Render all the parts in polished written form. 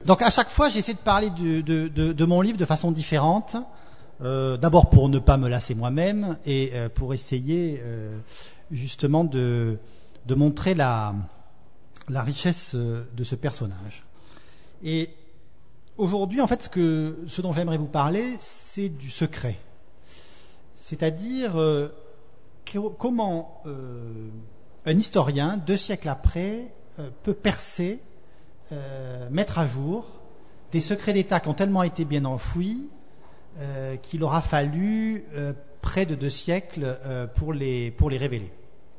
Donc à chaque fois, j'essaie de parler de mon livre de façon différente. D'abord pour ne pas me lasser moi-même et pour essayer justement de montrer la richesse de ce personnage. Et aujourd'hui, en fait, ce dont j'aimerais vous parler, c'est du secret. C'est-à-dire comment un historien, 2 siècles après, peut percer, mettre à jour des secrets d'État qui ont tellement été bien enfouis qu'il aura fallu près de 2 siècles pour les révéler.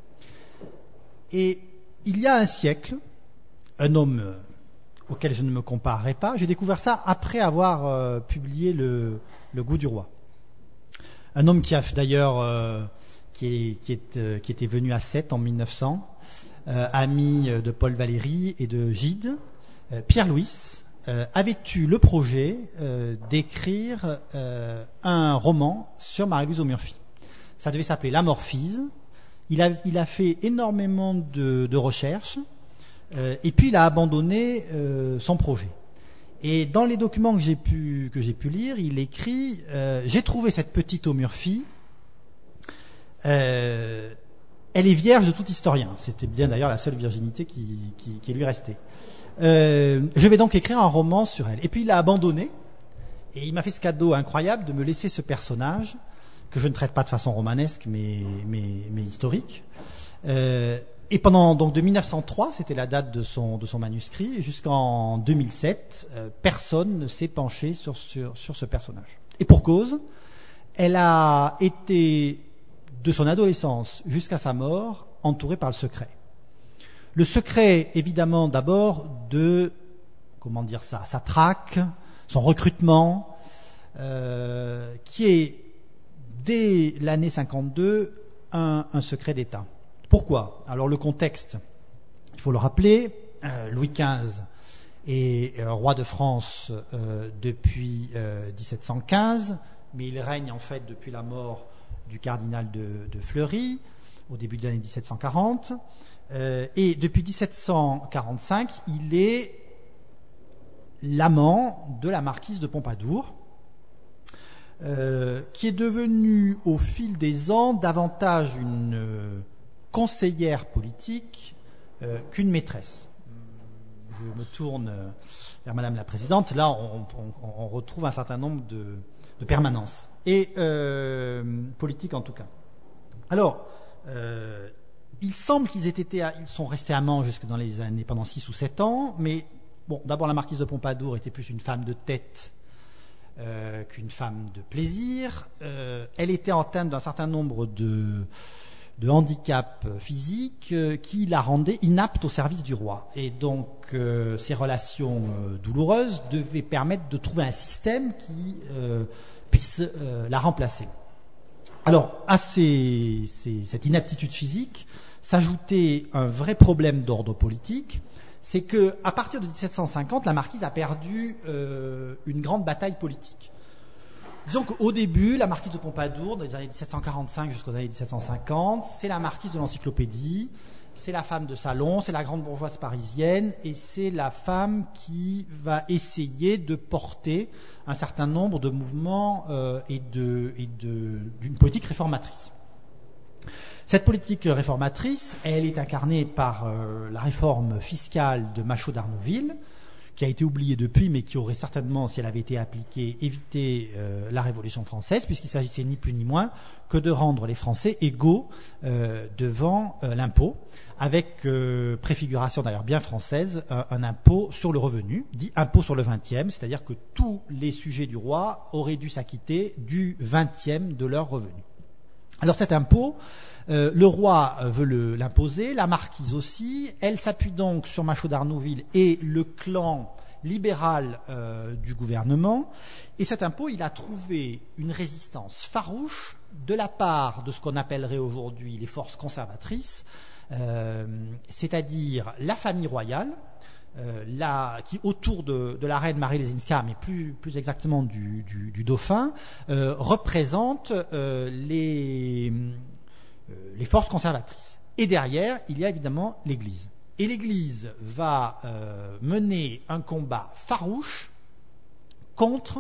Et il y a un siècle, un homme auquel je ne me comparerai pas, j'ai découvert ça après avoir publié le Goût du roi. Un homme qui a d'ailleurs qui était venu à Sète en 1900, ami de Paul Valéry et de Gide, Pierre Louis, avait eu le projet d'écrire un roman sur Marie-Louise Aumurphy. Ça devait s'appeler L'Amorphise. Il a fait énormément de recherches et puis il a abandonné son projet. Et dans les documents que j'ai pu lire, il écrit j'ai trouvé cette petite Aumurphy. Elle est vierge de tout historien. C'était bien d'ailleurs la seule virginité qui lui restait. Je vais donc écrire un roman sur elle. Et puis il a abandonné, et il m'a fait ce cadeau incroyable de me laisser ce personnage, que je ne traite pas de façon romanesque, mais historique. Et pendant, donc de 1903, c'était la date de son manuscrit, jusqu'en 2007, personne ne s'est penché sur ce personnage. Et pour cause, elle a été, de son adolescence jusqu'à sa mort, entourée par le secret. Le secret, évidemment, d'abord de, sa traque, son recrutement, qui est, dès l'année 52, un secret d'État. Pourquoi ? Alors le contexte, il faut le rappeler, Louis XV est roi de France depuis 1715, mais il règne en fait depuis la mort du cardinal de Fleury, au début des années 1740. Et depuis 1745, il est l'amant de la marquise de Pompadour, qui est devenue au fil des ans davantage une conseillère politique qu'une maîtresse. Je me tourne vers Madame la Présidente. Là, on retrouve un certain nombre de permanences, et politique en tout cas. Alors, il semble ils sont restés amants jusque dans les années, pendant 6 ou 7 ans, mais bon, d'abord la marquise de Pompadour était plus une femme de tête qu'une femme de plaisir. Elle était atteinte d'un certain nombre de handicaps physiques qui la rendaient inapte au service du roi. Et donc, ces relations douloureuses devaient permettre de trouver un système qui puisse la remplacer. Alors, à cette inaptitude physique s'ajoutait un vrai problème d'ordre politique, c'est que à partir de 1750, la marquise a perdu une grande bataille politique. Disons qu'au début, la marquise de Pompadour, dans les années 1745 jusqu'aux années 1750, c'est la marquise de l'Encyclopédie, c'est la femme de salon, c'est la grande bourgeoise parisienne, et c'est la femme qui va essayer de porter un certain nombre de mouvements et d'une politique réformatrice. Cette politique réformatrice, elle est incarnée par la réforme fiscale de Machaut d'Arnouville, qui a été oubliée depuis, mais qui aurait certainement, si elle avait été appliquée, évité la Révolution française, puisqu'il s'agissait ni plus ni moins que de rendre les Français égaux devant l'impôt, avec préfiguration d'ailleurs bien française, un impôt sur le revenu, dit impôt sur le 20e, c'est-à-dire que tous les sujets du roi auraient dû s'acquitter du 20e de leur revenu. Alors cet impôt, le roi veut l'imposer, la marquise aussi. Elle s'appuie donc sur Machaut d'Arnouville et le clan libéral du gouvernement. Et cet impôt, il a trouvé une résistance farouche de la part de ce qu'on appellerait aujourd'hui les forces conservatrices, c'est-à-dire la famille royale, qui autour de la reine Marie Lesinska, mais plus exactement du dauphin, représente les forces conservatrices. Et derrière, il y a évidemment l'Église. Et l'Église va mener un combat farouche contre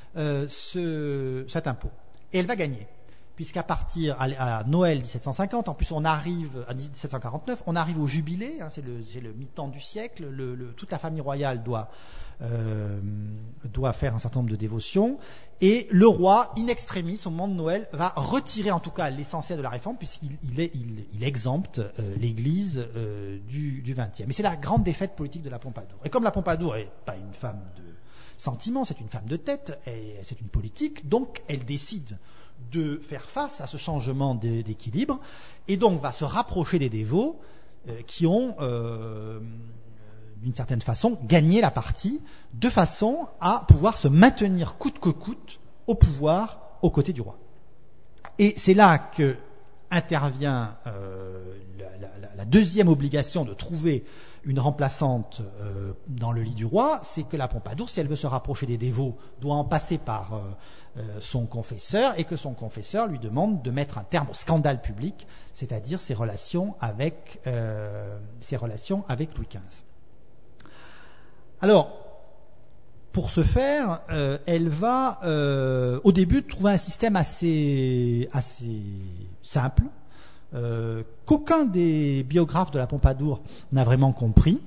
cet impôt. Et elle va gagner. Puisqu'à partir à Noël 1750, en plus on arrive à 1749, on arrive au jubilé, c'est le mi-temps du siècle, toute la famille royale doit faire un certain nombre de dévotions, et le roi, in extremis, au moment de Noël, va retirer en tout cas l'essentiel de la réforme, puisqu'il exempte l'Église du XXe. Mais c'est la grande défaite politique de la Pompadour. Et comme la Pompadour n'est pas une femme de sentiment, c'est une femme de tête, et c'est une politique, donc elle décide de faire face à ce changement d'équilibre, et donc va se rapprocher des dévots qui ont, d'une certaine façon, gagné la partie, de façon à pouvoir se maintenir coûte que coûte au pouvoir aux côtés du roi. Et c'est là que intervient la deuxième obligation de trouver une remplaçante dans le lit du roi, c'est que la Pompadour, si elle veut se rapprocher des dévots, doit en passer par son confesseur, et que son confesseur lui demande de mettre un terme au scandale public, c'est-à-dire ses relations avec Louis XV. Alors, pour ce faire, elle va au début trouver un système assez simple, qu'aucun des biographes de la Pompadour n'a vraiment compris.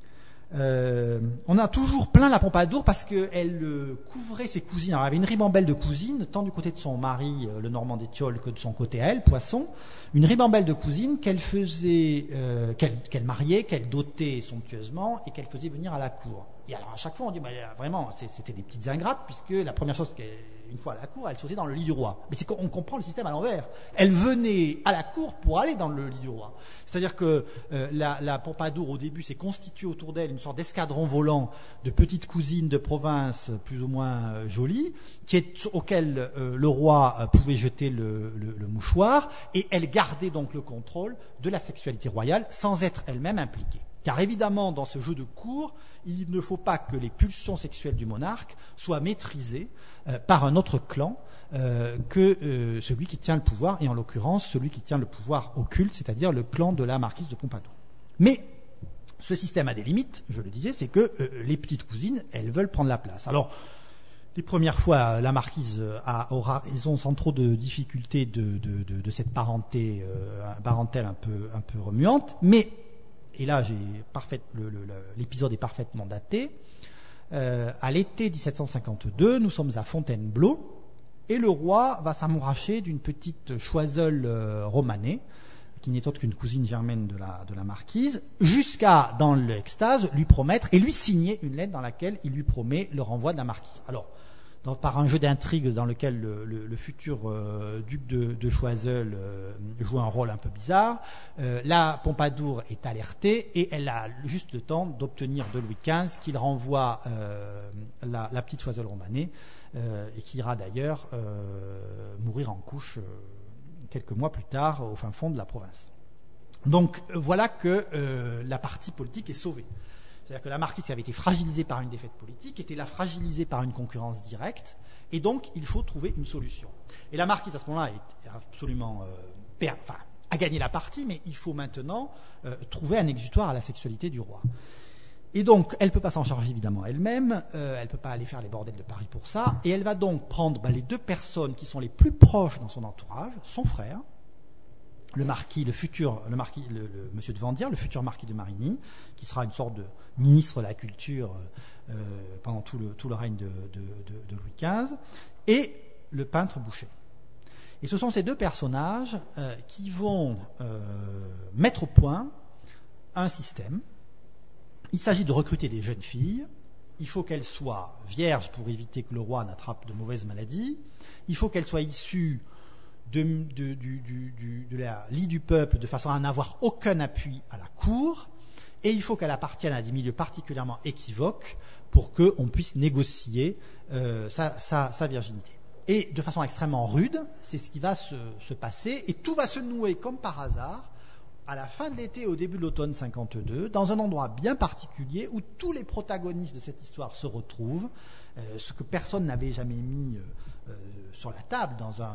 On a toujours plaint la Pompadour parce qu'elle couvrait ses cousines. Alors, elle avait une ribambelle de cousines, tant du côté de son mari, le Normand d'Étiole, que de son côté à elle, Poisson. Une ribambelle de cousines qu'elle faisait, qu'elle mariait, qu'elle dotait somptueusement et qu'elle faisait venir à la cour. Et alors à chaque fois on dit, vraiment, c'était des petites ingrates, puisque la première chose une fois à la cour, elle se faisait dans le lit du roi. Mais c'est qu'on comprend le système à l'envers. Elle venait à la cour pour aller dans le lit du roi. C'est-à-dire que la Pompadour, au début, s'est constituée autour d'elle une sorte d'escadron volant de petites cousines de province plus ou moins jolies, auxquelles le roi pouvait jeter le mouchoir, et elle gardait donc le contrôle de la sexualité royale sans être elle-même impliquée. Car évidemment, dans ce jeu de cour, il ne faut pas que les pulsions sexuelles du monarque soient maîtrisées par un autre clan que celui qui tient le pouvoir, et en l'occurrence celui qui tient le pouvoir occulte, c'est-à-dire le clan de la marquise de Pompadour. Mais ce système a des limites, je le disais, c'est que les petites cousines, elles veulent prendre la place. Alors, les premières fois, la marquise aura raison sans trop de difficultés de cette parentèle un peu remuante, mais et là l'épisode est parfaitement daté, à l'été 1752, nous sommes à Fontainebleau, et le roi va s'amouracher d'une petite Choiseul Romanée, qui n'est autre qu'une cousine germaine de la marquise, jusqu'à, dans l'extase, lui promettre et lui signer une lettre dans laquelle il lui promet le renvoi de la marquise. Alors, par un jeu d'intrigue dans lequel le futur duc de Choiseul joue un rôle un peu bizarre, la Pompadour est alertée et elle a juste le temps d'obtenir de Louis XV qu'il renvoie la petite Choiseul Romanée, et qui ira d'ailleurs mourir en couche quelques mois plus tard au fin fond de la province. Donc voilà que la partie politique est sauvée. C'est-à-dire que la marquise, qui avait été fragilisée par une défaite politique, était là fragilisée par une concurrence directe, et donc il faut trouver une solution. Et la marquise, à ce moment-là, est absolument a gagné la partie, mais il faut maintenant trouver un exutoire à la sexualité du roi. Et donc, elle ne peut pas s'en charger évidemment elle-même, elle ne peut pas aller faire les bordels de Paris pour ça, et elle va donc prendre les deux personnes qui sont les plus proches dans son entourage, son frère, le monsieur de Vandières, le futur marquis de Marigny, qui sera une sorte de ministre de la culture pendant tout le règne de Louis XV, et le peintre Boucher. Et ce sont ces deux personnages qui vont mettre au point un système. Il s'agit de recruter des jeunes filles. Il faut qu'elles soient vierges pour éviter que le roi n'attrape de mauvaises maladies. Il faut qu'elles soient issues de la lie du peuple, de façon à n'avoir aucun appui à la cour, et il faut qu'elle appartienne à des milieux particulièrement équivoques pour qu'on puisse négocier sa virginité. Et de façon extrêmement rude, c'est ce qui va se passer, et tout va se nouer comme par hasard à la fin de l'été et au début de l'automne 52, dans un endroit bien particulier où tous les protagonistes de cette histoire se retrouvent, ce que personne n'avait jamais mis sur la table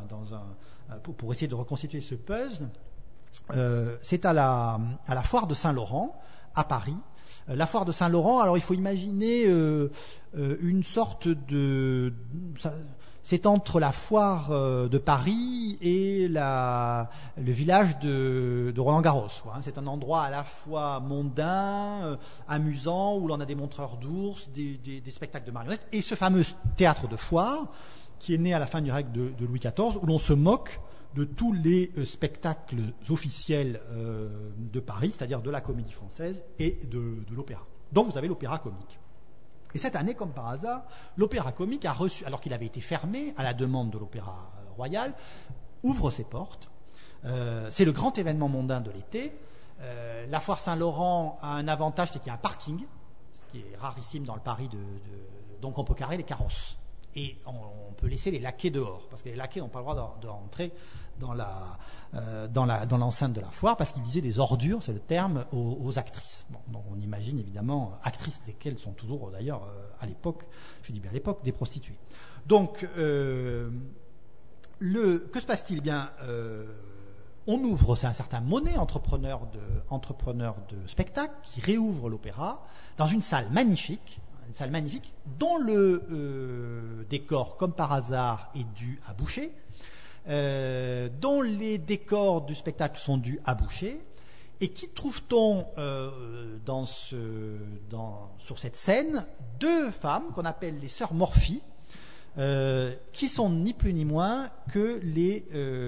pour essayer de reconstituer ce puzzle. C'est à la foire de Saint-Laurent, à Paris. La foire de Saint-Laurent, alors il faut imaginer une sorte de... C'est entre la foire de Paris et le village de Roland-Garros. C'est un endroit à la fois mondain, amusant, où l'on a des montreurs d'ours, des spectacles de marionnettes, et ce fameux théâtre de foire, qui est né à la fin du règne de Louis XIV, où l'on se moque de tous les spectacles officiels de Paris, c'est-à-dire de la Comédie Française et de l'opéra. Donc vous avez l'opéra comique. Et cette année, comme par hasard, l'opéra comique a reçu, alors qu'il avait été fermé à la demande de l'Opéra Royal, ouvre ses portes. C'est le grand événement mondain de l'été. La foire Saint-Laurent a un avantage, c'est qu'il y a un parking, ce qui est rarissime dans le Paris donc on peut carrer les carrosses. Et on peut laisser les laquais dehors, parce que les laquais n'ont pas le droit de rentrer dans l'enceinte de la foire, parce qu'ils disaient des ordures, c'est le terme, aux actrices. Bon, donc on imagine évidemment actrices desquelles sont toujours d'ailleurs à l'époque, je dis bien à l'époque, des prostituées. Donc que se passe-t-il? Bien, on ouvre, c'est un certain Monet, entrepreneur de spectacle, qui réouvre l'opéra dans une salle magnifique dont le décor, comme par hasard, est dû à Boucher, dont les décors du spectacle sont dus à Boucher. Et qui trouve-t-on sur cette scène? Deux femmes qu'on appelle les sœurs Morphy, qui sont ni plus ni moins que les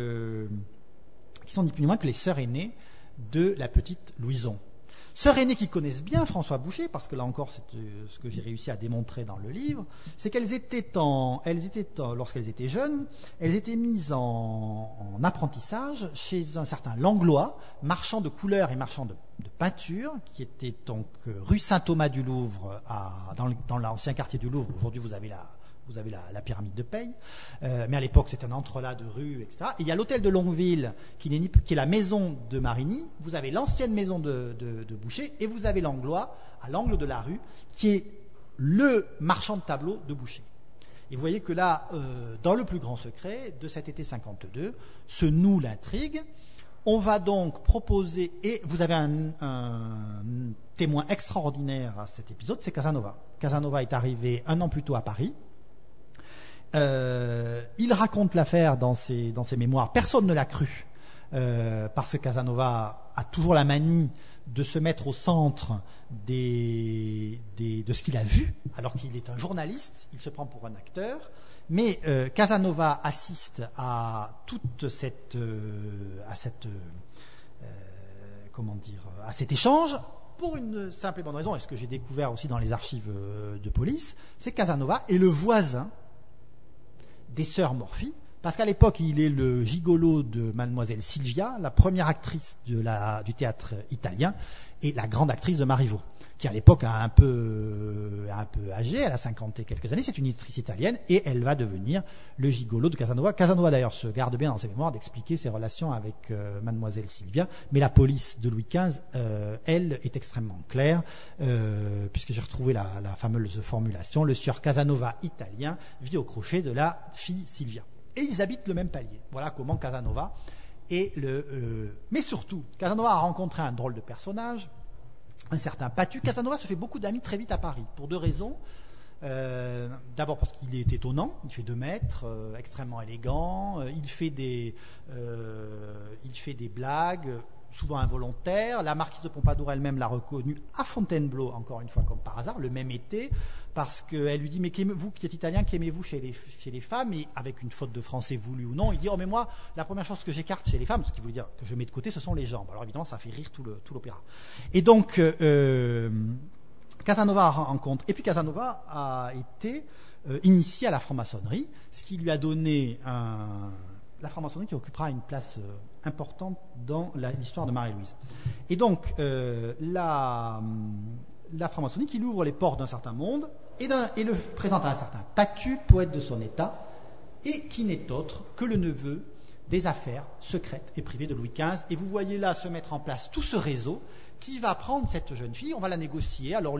sœurs aînées de la petite Louison. Sœurs aînées qui connaissent bien François Boucher, parce que là encore, c'est ce que j'ai réussi à démontrer dans le livre, c'est qu'elles étaient lorsqu'elles étaient jeunes, elles étaient mises en apprentissage chez un certain Langlois, marchand de couleurs et marchand de peinture, qui était donc rue Saint-Thomas-du-Louvre, dans l'ancien quartier du Louvre. Aujourd'hui, vous avez la pyramide de Paye, mais à l'époque c'était un entrelac de rues, etc. Et il y a l'hôtel de Longueville qui est la maison de Marigny. Vous avez l'ancienne maison de Boucher, et vous avez Langlois à l'angle de la rue, qui est le marchand de tableaux de Boucher. Et vous voyez que là, dans le plus grand secret de cet été 52, se noue l'intrigue. On va donc proposer, et vous avez un témoin extraordinaire à cet épisode, c'est Casanova. Casanova est arrivé un an plus tôt à Paris. Il raconte l'affaire dans ses mémoires. Personne ne l'a cru, parce que Casanova a toujours la manie de se mettre au centre de ce qu'il a vu, alors qu'il est un journaliste, il se prend pour un acteur. Mais Casanova assiste à à cet échange pour une simple et bonne raison, et ce que j'ai découvert aussi dans les archives de police, c'est que Casanova est le voisin des sœurs Morphy, parce qu'à l'époque, il est le gigolo de mademoiselle Silvia, la première actrice du théâtre italien, et la grande actrice de Marivaux, qui à l'époque est un peu âgée, elle a 50 et quelques années, c'est une actrice italienne, et elle va devenir le gigolo de Casanova. Casanova d'ailleurs se garde bien dans ses mémoires d'expliquer ses relations avec mademoiselle Silvia, mais la police de Louis XV, elle, est extrêmement claire, puisque j'ai retrouvé la fameuse formulation: le sieur Casanova italien vit au crochet de la fille Silvia. Et ils habitent le même palier. Voilà comment Casanova est mais surtout, Casanova a rencontré un drôle de personnage, un certain Patu. Casanova se fait beaucoup d'amis très vite à Paris, pour deux raisons. D'abord parce qu'il est étonnant, il fait 2 mètres, extrêmement élégant, il fait des blagues, souvent involontaires. La marquise de Pompadour elle-même l'a reconnu à Fontainebleau, encore une fois comme par hasard, le même été, parce qu'elle lui dit: mais vous qui êtes italien, qu'aimez-vous chez les femmes? Et avec une faute de français voulu ou non, il dit: oh mais moi, la première chose que j'écarte chez les femmes, ce qui veut dire que je mets de côté, ce sont les jambes. Alors évidemment, ça fait rire tout l'opéra. Et donc Casanova rencontre, et puis Casanova a été initié à la franc-maçonnerie, ce qui lui a donné la franc-maçonnerie qui occupera une place importante dans l'histoire de Marie-Louise. Et donc la franc-maçonnerie qui lui ouvre les portes d'un certain monde et le présente à un certain Patu, poète de son état, et qui n'est autre que le neveu des affaires secrètes et privées de Louis XV. Et vous voyez là se mettre en place tout ce réseau qui va prendre cette jeune fille, on va la négocier. Alors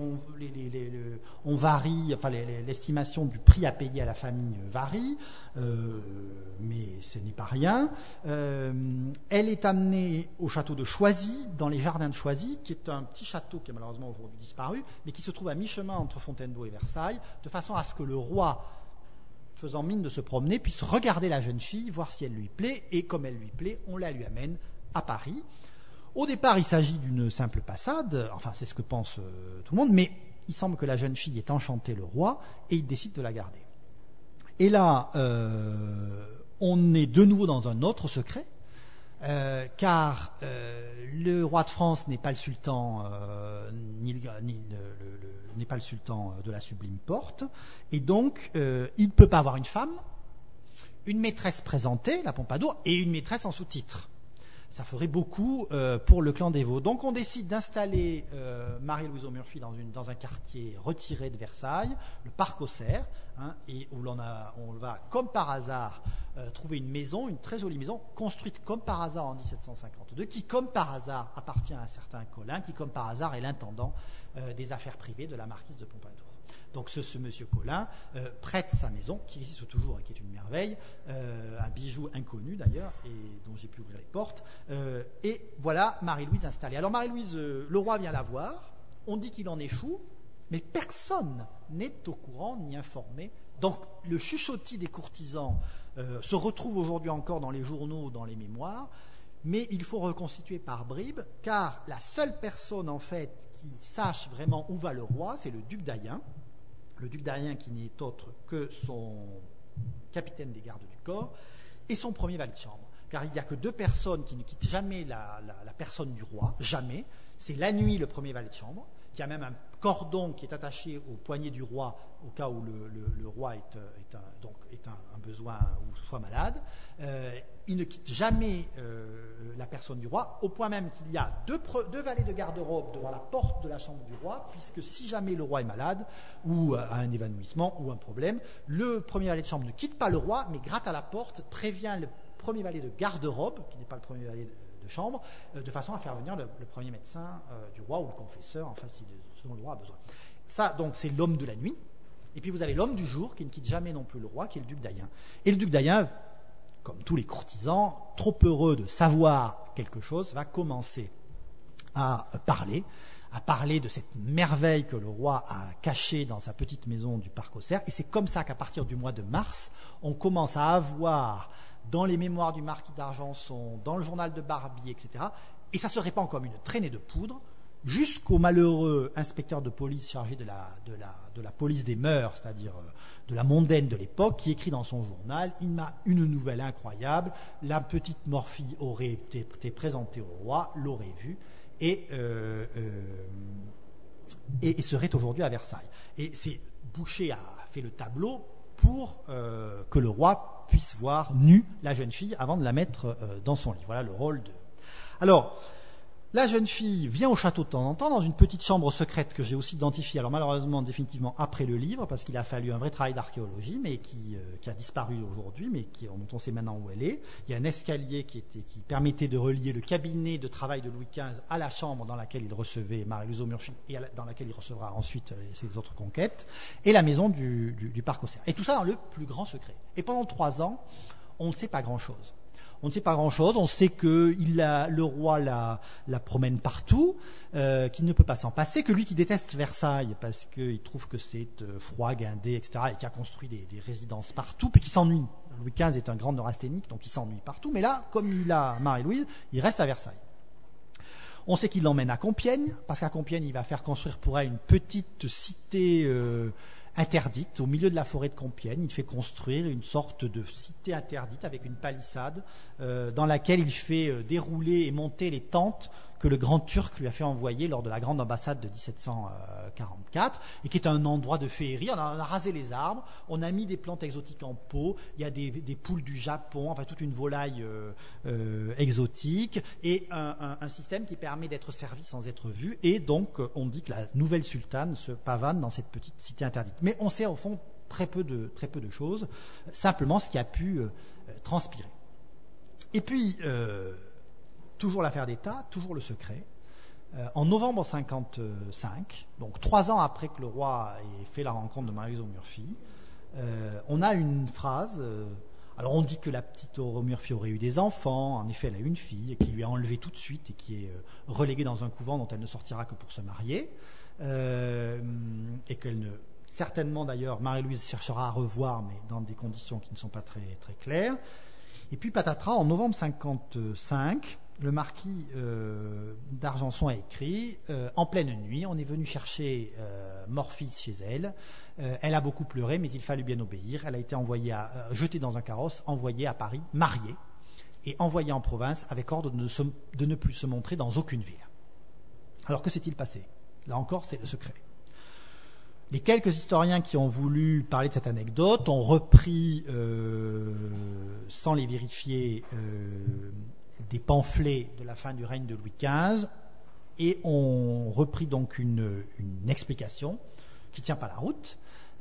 on varie, enfin l'estimation du prix à payer à la famille varie, mais ce n'est pas rien. Elle est amenée au château de Choisy, dans les jardins de Choisy, qui est un petit château qui est malheureusement aujourd'hui disparu, mais qui se trouve à mi-chemin entre Fontainebleau et Versailles, de façon à ce que le roi, faisant mine de se promener, puisse regarder la jeune fille, voir si elle lui plaît, et comme elle lui plaît, on la lui amène à Paris. Au départ, il s'agit d'une simple passade, enfin c'est ce que pense tout le monde, mais il semble que la jeune fille ait enchanté le roi et il décide de la garder. Et là, on est de nouveau dans un autre secret, car le roi de France n'est pas le sultan, n'est pas le sultan de la Sublime Porte, et donc il ne peut pas avoir une femme, une maîtresse présentée, la Pompadour, et une maîtresse en sous-titre. Ça ferait beaucoup pour le clan des Vaux. Donc on décide d'installer Marie-Louise Aumurphy dans un quartier retiré de Versailles, le Parc aux Cerfs, et où on va, comme par hasard, trouver une maison, une très jolie maison, construite comme par hasard en 1752, qui comme par hasard appartient à un certain Colin, qui comme par hasard est l'intendant des affaires privées de la marquise de Pompadour. Donc ce monsieur Colin prête sa maison, qui existe toujours et qui est une merveille, un bijou inconnu d'ailleurs, et dont j'ai pu ouvrir les portes. Et voilà Marie-Louise installée. Alors Marie-Louise, le roi vient la voir, on dit qu'il en est fou, mais personne n'est au courant ni informé. Donc le chuchotis des courtisans se retrouve aujourd'hui encore dans les journaux, dans les mémoires, mais il faut reconstituer par bribes, car la seule personne en fait qui sache vraiment où va le roi, c'est le duc d'Ayen. Le duc d'Ayen qui n'est autre que son capitaine des gardes du corps et son premier valet de chambre. Car il n'y a que deux personnes qui ne quittent jamais la personne du roi, jamais. C'est la nuit le premier valet de chambre, qui a même un cordon qui est attaché au poignet du roi au cas où le roi est un besoin ou soit malade. Il ne quitte jamais la personne du roi, au point même qu'il y a deux valets de garde-robe devant la porte de la chambre du roi, puisque si jamais le roi est malade ou a un évanouissement ou un problème, le premier valet de chambre ne quitte pas le roi, mais gratte à la porte, prévient le premier valet de garde-robe, qui n'est pas le premier valet de chambre, de façon à faire venir le premier médecin du roi ou le confesseur, enfin selon le roi a besoin. Ça, donc, c'est l'homme de la nuit. Et puis vous avez l'homme du jour, qui ne quitte jamais non plus le roi, qui est le duc d'Ayen. Et le duc d'Ayen, comme tous les courtisans, trop heureux de savoir quelque chose, va commencer à parler de cette merveille que le roi a cachée dans sa petite maison du Parc aux Cerfs. Et c'est comme ça qu'à partir du mois de mars, on commence à avoir dans les mémoires du marquis d'Argenson, dans le journal de Barbier, etc. Et ça se répand comme une traînée de poudre, jusqu'au malheureux inspecteur de police chargé de la police des mœurs, c'est-à-dire de la mondaine de l'époque, qui écrit dans son journal « Il m'a une nouvelle incroyable, la petite Morphie aurait été présentée au roi, l'aurait vue, et serait aujourd'hui à Versailles. » Et c'est Boucher a fait le tableau pour que le roi puisse voir nue la jeune fille avant de la mettre dans son lit. Voilà le rôle de... Alors, la jeune fille vient au château de temps en temps dans une petite chambre secrète que j'ai aussi identifiée, alors malheureusement définitivement après le livre, parce qu'il a fallu un vrai travail d'archéologie, mais qui a disparu aujourd'hui, mais dont on sait maintenant où elle est. Il y a un escalier qui permettait de relier le cabinet de travail de Louis XV à la chambre dans laquelle il recevait Marie-Louise Aumurphy et dans laquelle il recevra ensuite ses autres conquêtes, et la maison du Parc aux Cerfs. Et tout ça dans le plus grand secret. Et pendant 3 ans, on ne sait pas grand-chose. On ne sait pas grand-chose, on sait que le roi la promène partout, qu'il ne peut pas s'en passer, que lui qui déteste Versailles parce qu'il trouve que c'est froid, guindé, etc., et qui a construit des résidences partout, puis qui s'ennuie. Louis XV est un grand neurasthénique, donc il s'ennuie partout, mais là, comme il a Marie-Louise, il reste à Versailles. On sait qu'il l'emmène à Compiègne, parce qu'à Compiègne, il va faire construire pour elle une petite cité interdite, au milieu de la forêt de Compiègne. Il fait construire une sorte de cité interdite avec une palissade dans laquelle il fait dérouler et monter les tentes que le Grand Turc lui a fait envoyer lors de la grande ambassade de 1744, et qui est un endroit de féerie. On a rasé les arbres, on a mis des plantes exotiques en pot, il y a des poules du Japon, enfin toute une volaille exotique, et un système qui permet d'être servi sans être vu, et donc on dit que la nouvelle sultane se pavane dans cette petite cité interdite. Mais on sait au fond très peu de choses, simplement ce qui a pu transpirer. Et puis... toujours l'affaire d'État, toujours le secret. en novembre 1955, donc 3 ans après que le roi ait fait la rencontre de Marie-Louise Murphy, on a une phrase. Alors on dit que la petite Murphy aurait eu des enfants. En effet, elle a eu une fille qui lui a enlevé tout de suite et qui est reléguée dans un couvent dont elle ne sortira que pour se marier. Et qu'elle ne... Certainement d'ailleurs, Marie-Louise cherchera à revoir, mais dans des conditions qui ne sont pas très, très claires. Et puis patatras, en novembre 1955, le marquis d'Argenson a écrit en pleine nuit, on est venu chercher Morphis chez elle. Elle a beaucoup pleuré, mais il fallut bien obéir. Elle a été jetée dans un carrosse, envoyée à Paris, mariée, et envoyée en province avec ordre de ne plus se montrer dans aucune ville. Alors que s'est-il passé ? Là encore, c'est le secret. Les quelques historiens qui ont voulu parler de cette anecdote ont repris, sans les vérifier, des pamphlets de la fin du règne de Louis XV et ont repris donc une explication qui ne tient pas la route.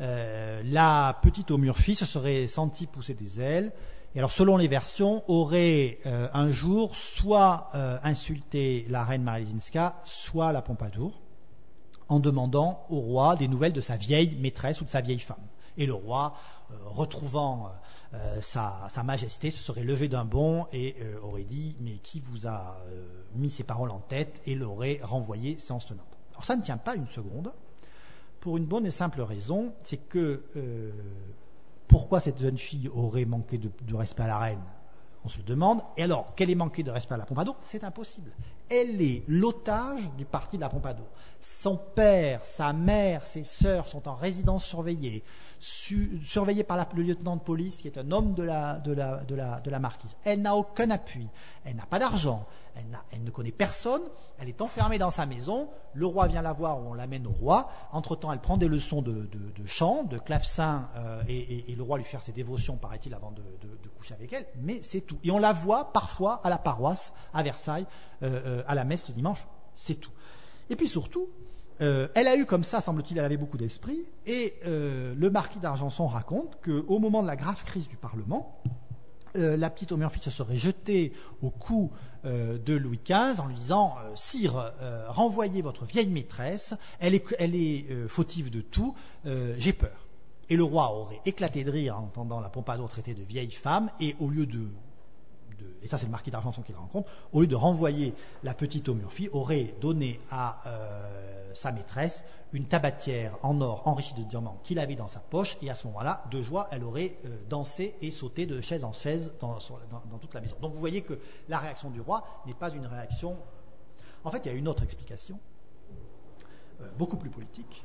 La petite Murphy se serait sentie pousser des ailes et alors selon les versions aurait un jour soit insulté la reine Marie Lesinska, soit la Pompadour, en demandant au roi des nouvelles de sa vieille maîtresse ou de sa vieille femme. Et le roi, retrouvant sa majesté, se serait levé d'un bond et aurait dit « Mais qui vous a mis ces paroles en tête ?» et l'aurait renvoyé séance tenante. Alors ça ne tient pas une seconde, pour une bonne et simple raison, c'est que pourquoi cette jeune fille aurait manqué de respect à la reine ? On se le demande. Et alors, qu'elle ait manqué de respect à la Pompadour, c'est impossible. Elle est l'otage du parti de la Pompadour. Son père, sa mère, ses sœurs sont en résidence surveillée, surveillée par le lieutenant de police qui est un homme de la marquise. Elle n'a aucun appui, elle n'a pas d'argent, elle ne connaît personne, elle est enfermée dans sa maison, le roi vient la voir ou on l'amène au roi. Entre-temps, elle prend des leçons de chant, de clavecin, et le roi lui fait ses dévotions, paraît-il, avant de coucher avec elle, mais c'est tout. Et on la voit parfois à la paroisse, à Versailles, à la messe le dimanche, c'est tout. Et puis surtout, elle a eu comme ça, semble-t-il, elle avait beaucoup d'esprit, et le marquis d'Argenson raconte qu'au moment de la grave crise du Parlement, la petite Murphy se serait jetée au cou de Louis XV en lui disant « Sire, renvoyez votre vieille maîtresse, elle est fautive de tout, j'ai peur ». Et le roi aurait éclaté de rire en entendant la Pompadour traiter de vieille femme, et au lieu et ça c'est le marquis d'Argenson qui le rencontre, au lieu de renvoyer la petite Murphy, aurait donné à sa maîtresse une tabatière en or enrichie de diamants qu'il avait dans sa poche, et à ce moment-là, de joie, elle aurait dansé et sauté de chaise en chaise dans toute la maison. Donc vous voyez que la réaction du roi n'est pas une réaction... En fait, il y a une autre explication, beaucoup plus politique,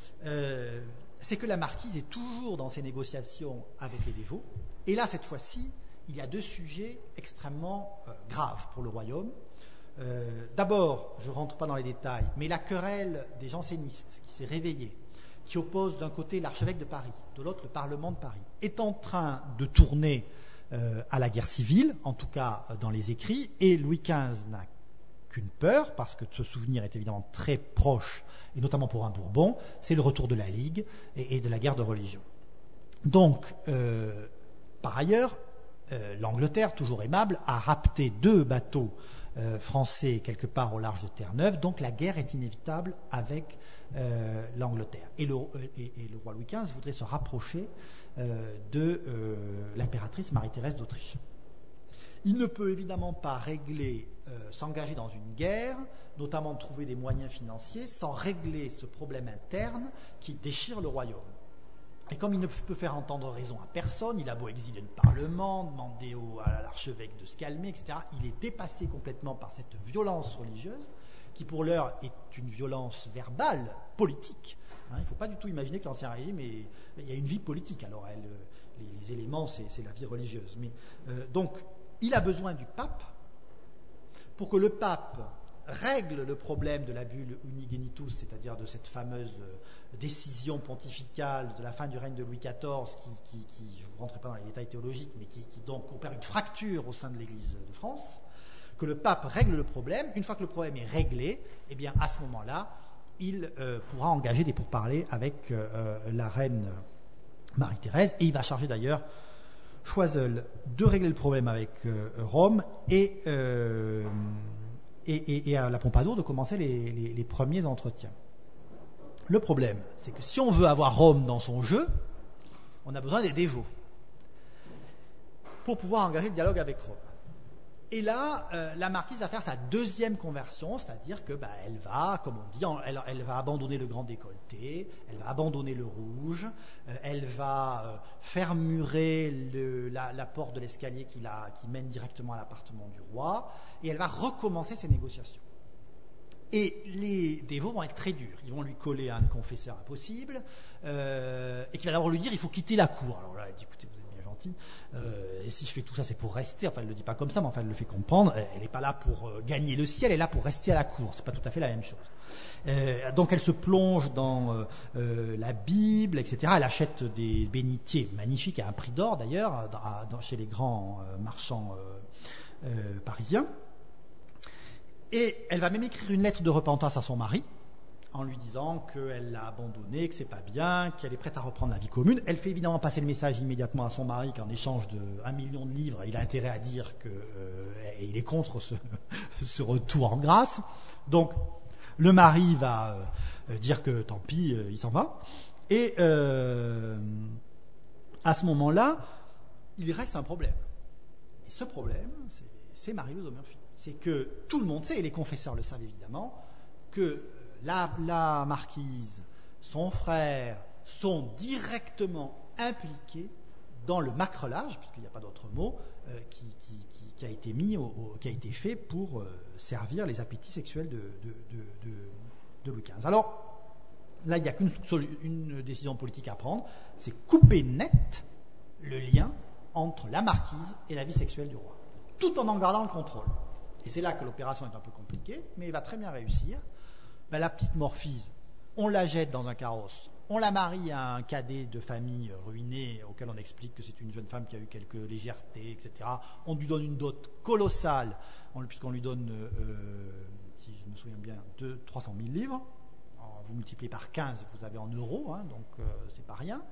c'est que la marquise est toujours dans ses négociations avec les dévots, et là, cette fois-ci, il y a 2 sujets extrêmement graves pour le royaume. D'abord, je ne rentre pas dans les détails, mais la querelle des jansénistes qui s'est réveillée, qui oppose d'un côté l'archevêque de Paris, de l'autre le Parlement de Paris, est en train de tourner à la guerre civile, en tout cas dans les écrits, et Louis XV n'a qu'une peur, parce que ce souvenir est évidemment très proche, et notamment pour un Bourbon, c'est le retour de la Ligue et de la guerre de religion. Donc, par ailleurs, l'Angleterre, toujours aimable, a rapté 2 bateaux français quelque part au large de Terre-Neuve, donc la guerre est inévitable avec l'Angleterre. Et le roi Louis XV voudrait se rapprocher de l'impératrice Marie-Thérèse d'Autriche. Il ne peut évidemment pas s'engager dans une guerre, notamment trouver des moyens financiers, sans régler ce problème interne qui déchire le royaume. Et comme il ne peut faire entendre raison à personne, il a beau exiler le Parlement, demander à l'archevêque de se calmer, etc., il est dépassé complètement par cette violence religieuse, qui pour l'heure est une violence verbale, politique. Il ne faut pas du tout imaginer que l'Ancien Régime, il y a une vie politique. Alors, les éléments, c'est la vie religieuse. Mais, donc, il a besoin du pape pour que le pape règle le problème de la bulle Unigenitus, c'est-à-dire de cette fameuse décision pontificale de la fin du règne de Louis XIV qui je ne rentrerai pas dans les détails théologiques, mais qui donc opère une fracture au sein de l'Église de France, que le pape règle le problème. Une fois que le problème est réglé, eh bien à ce moment-là, il pourra engager des pourparlers avec la reine Marie-Thérèse, et il va charger d'ailleurs Choiseul de régler le problème avec Rome et et à la Pompadour de commencer les premiers entretiens. Le problème, c'est que si on veut avoir Rome dans son jeu, on a besoin des dévots pour pouvoir engager le dialogue avec Rome. Et là, la marquise va faire sa deuxième conversion, c'est-à-dire que elle va, comme on dit, elle va abandonner le grand décolleté, elle va abandonner le rouge, elle va faire murer la porte de l'escalier qui mène directement à l'appartement du roi, et elle va recommencer ses négociations. Et les dévots vont être très durs. Ils vont lui coller un confesseur impossible, et qui va d'abord lui dire il faut quitter la cour. Alors là, elle dit écoutez, vous êtes bien gentil, et si je fais tout ça, c'est pour rester. Enfin, elle ne le dit pas comme ça, mais enfin, elle le fait comprendre. Elle n'est pas là pour gagner le ciel, elle est là pour rester à la cour. C'est pas tout à fait la même chose. Donc, elle se plonge dans la Bible, etc. Elle achète des bénitiers magnifiques à un prix d'or, d'ailleurs, chez les grands marchands parisiens. Et elle va même écrire une lettre de repentance à son mari, en lui disant qu'elle l'a abandonné, que c'est pas bien, qu'elle est prête à reprendre la vie commune. Elle fait évidemment passer le message immédiatement à son mari qu'en échange de 1 million de livres, il a intérêt à dire qu'il est contre ce retour en grâce. Donc, le mari va dire que tant pis, il s'en va. Et à ce moment-là, il reste un problème. Et ce problème, c'est Marie-Louise Aumurphy. C'est que tout le monde sait, et les confesseurs le savent évidemment, que la marquise, son frère, sont directement impliqués dans le macrelage, puisqu'il n'y a pas d'autre mot, qui a été qui a été fait pour servir les appétits sexuels de Louis XV. Alors, là, il n'y a qu'une décision politique à prendre, c'est couper net le lien entre la marquise et la vie sexuelle du roi, tout en gardant le contrôle. Et c'est là que l'opération est un peu compliquée, mais elle va très bien réussir. La petite Morphise, on la jette dans un carrosse, on la marie à un cadet de famille ruiné, auquel on explique que c'est une jeune femme qui a eu quelques légèretés, etc. On lui donne une dot colossale, puisqu'on lui donne, si je me souviens bien, 300 000 livres. Alors, vous multipliez par 15, vous avez en euros, donc c'est pas rien.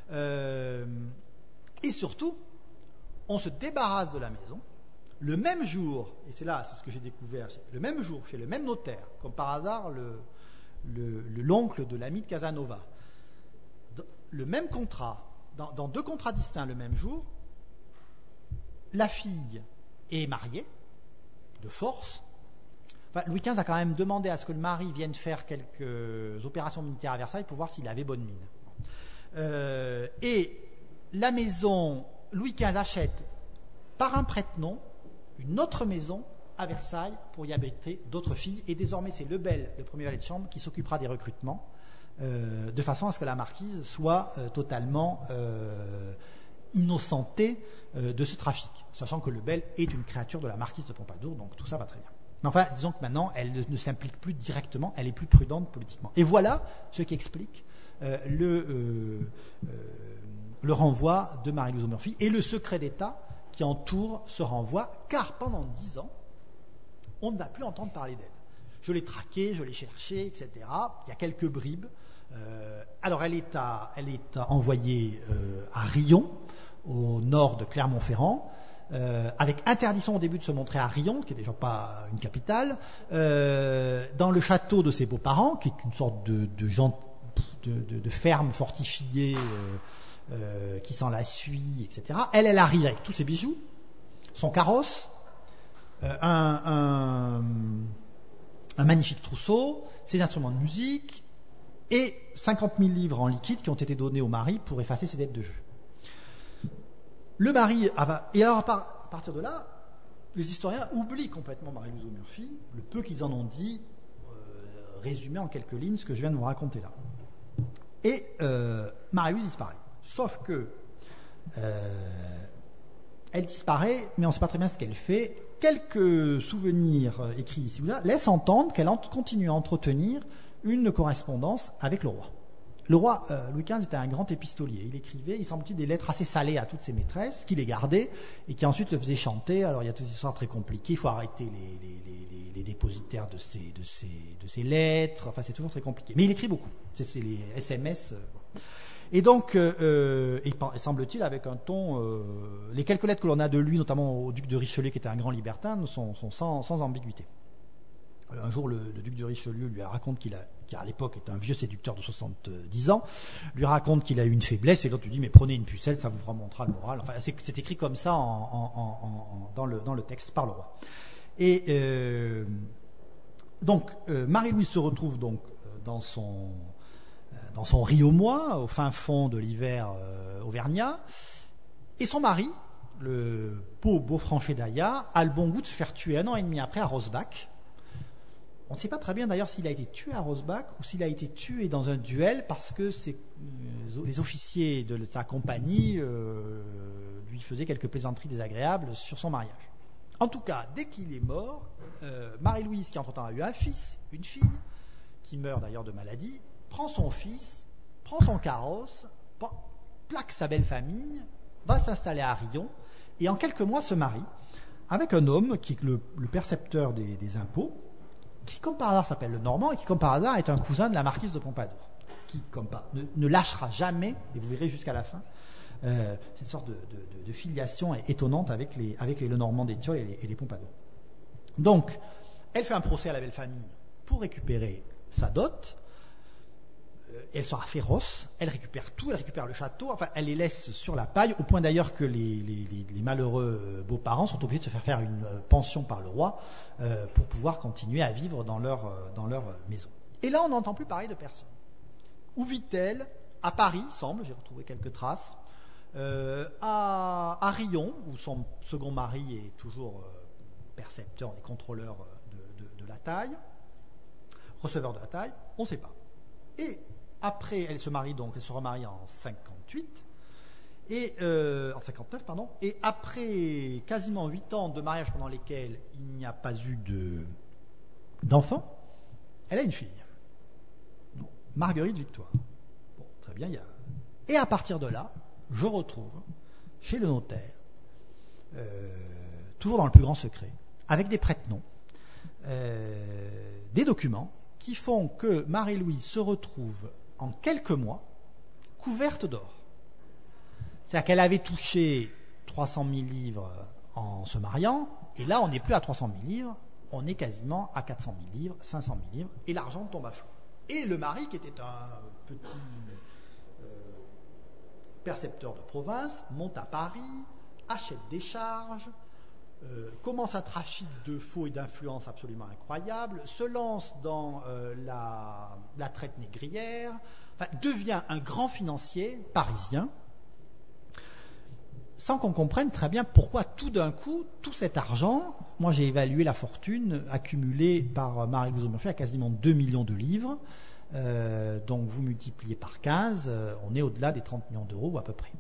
Et surtout, on se débarrasse de la maison. Le même jour, et c'est ce que j'ai découvert, le même jour, chez le même notaire, comme par hasard l'oncle de l'ami de Casanova, le même contrat, dans 2 contrats distincts le même jour, la fille est mariée, de force. Enfin, Louis XV a quand même demandé à ce que le mari vienne faire quelques opérations militaires à Versailles pour voir s'il avait bonne mine. Et la maison, Louis XV achète par un prête-nom une autre maison à Versailles pour y abriter d'autres filles, et désormais c'est Lebel, le premier valet de chambre, qui s'occupera des recrutements, de façon à ce que la marquise soit totalement innocentée de ce trafic, sachant que Lebel est une créature de la marquise de Pompadour, donc tout ça va très bien. Mais enfin, disons que maintenant, elle ne s'implique plus directement, elle est plus prudente politiquement. Et voilà ce qui explique le renvoi de Marie-Louise Aumurphy et le secret d'État qui entoure ce renvoi, car pendant 10 ans, on ne va plus entendre parler d'elle. Je l'ai traquée, je l'ai cherchée, etc. Il y a quelques bribes. Alors, elle est envoyée à Riom, au nord de Clermont-Ferrand, avec interdiction au début de se montrer à Riom, qui n'est déjà pas une capitale, dans le château de ses beaux-parents, qui est une sorte de ferme fortifiée, qui s'en la suit, etc. Elle arrive avec tous ses bijoux, son carrosse, un magnifique trousseau, ses instruments de musique et 50 000 livres en liquide qui ont été donnés au mari pour effacer ses dettes de jeu. Le mari et alors à partir de là, les historiens oublient complètement Marie-Louise Aumurphy, le peu qu'ils en ont dit, résumé en quelques lignes ce que je viens de vous raconter là. Et Marie-Louise disparaît. Sauf que elle disparaît, mais on ne sait pas très bien ce qu'elle fait. Quelques souvenirs écrits ici ou là laissent entendre qu'elle continue à entretenir une correspondance avec le roi. Le roi Louis XV était un grand épistolier. Il écrivait, il semble-t-il, des lettres assez salées à toutes ses maîtresses, qui les gardaient et qui ensuite le faisaient chanter. Alors il y a toutes ces histoires très compliquées. Il faut arrêter les dépositaires de ces lettres. Enfin, c'est toujours très compliqué. Mais il écrit beaucoup. C'est les SMS. Et donc, semble-t-il, avec un ton... les quelques lettres que l'on a de lui, notamment au duc de Richelieu, qui était un grand libertin, sont sans ambiguïté. Un jour, le duc de Richelieu lui raconte qui à l'époque est un vieux séducteur de 70 ans, lui raconte qu'il a eu une faiblesse, et l'autre lui dit mais prenez une pucelle, ça vous remontera le moral. Enfin, c'est écrit comme ça dans le texte par le roi. Et donc Marie-Louise se retrouve donc dans son riz-au-mois, au fin fond de l'hiver auvergnat, et son mari, le beau Franchet d'Aya, a le bon goût de se faire tuer 1 an et demi après à Rosbach. On ne sait pas très bien d'ailleurs s'il a été tué à Rosbach ou s'il a été tué dans un duel, parce que les officiers de sa compagnie lui faisaient quelques plaisanteries désagréables sur son mariage. En tout cas, dès qu'il est mort, Marie-Louise, qui entre-temps a eu un fils, une fille, qui meurt d'ailleurs de maladie, prend son fils, prend son carrosse, plaque sa belle famille, va s'installer à Riom, et en quelques mois se marie avec un homme qui est le percepteur des impôts, qui comme par hasard s'appelle le Normand, et qui comme par hasard est un cousin de la marquise de Pompadour, qui ne lâchera jamais, et vous verrez jusqu'à la fin, cette sorte de filiation étonnante avec les Lenormand d'Étiole et les Pompadour. Donc, elle fait un procès à la belle famille pour récupérer sa dot. Elle sera féroce, elle récupère tout, elle récupère le château, enfin elle les laisse sur la paille, au point d'ailleurs que les malheureux beaux-parents sont obligés de se faire une pension par le roi pour pouvoir continuer à vivre dans leur maison. Et là on n'entend plus parler de personne. Où vit-elle? À Paris, semble, j'ai retrouvé quelques traces, à Riom, où son second mari est toujours percepteur et contrôleur de la taille, receveur de la taille, on ne sait pas. Et après, elle se remarie en 58, en 59, pardon, et après quasiment 8 ans de mariage pendant lesquels il n'y a pas eu d'enfant, elle a une fille, Marguerite Victoire. Bon, très bien, et à partir de là, je retrouve chez le notaire, toujours dans le plus grand secret, avec des prête-noms, des documents qui font que Marie-Louise se retrouve en quelques mois couverte d'or. C'est-à-dire qu'elle avait touché 300 000 livres en se mariant, et là on n'est plus à 300 000 livres, on est quasiment à 400 000 livres, 500 000 livres, et l'argent tombe à flot. Et le mari, qui était un petit percepteur de province, monte à Paris, achète des charges, commence un trafic de faux et d'influence absolument incroyable, se lance dans la traite négrière, devient un grand financier parisien, sans qu'on comprenne très bien pourquoi tout d'un coup, tout cet argent, moi j'ai évalué la fortune accumulée par Marie-Louise Murphy à quasiment 2 millions de livres, donc vous multipliez par 15, on est au-delà des 30 millions d'euros à peu près.